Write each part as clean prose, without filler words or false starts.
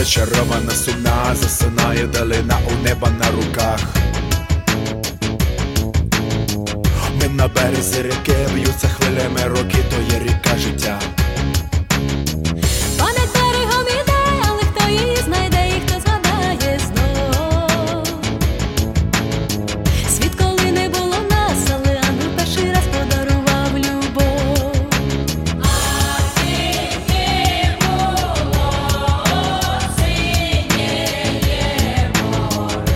зачарована, сумна, засинає далина у неба на руках. Ми на березі ріки, б'ються хвилями роки, то є ріка життя. Понад берегом іде, але хто її знайде і хто згадає знов. Світ коли не було нас, але ангел перший раз подарував любов. А синє було, синє море,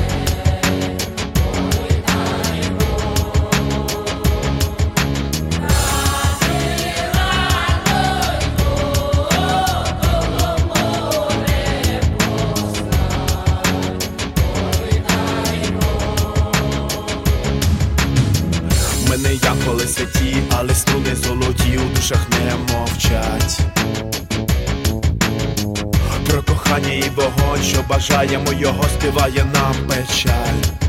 Ми не янголи святі, але струни золоті у душах не мовчать. Про кохання і вогонь, що бажаємо його, співає нам печаль.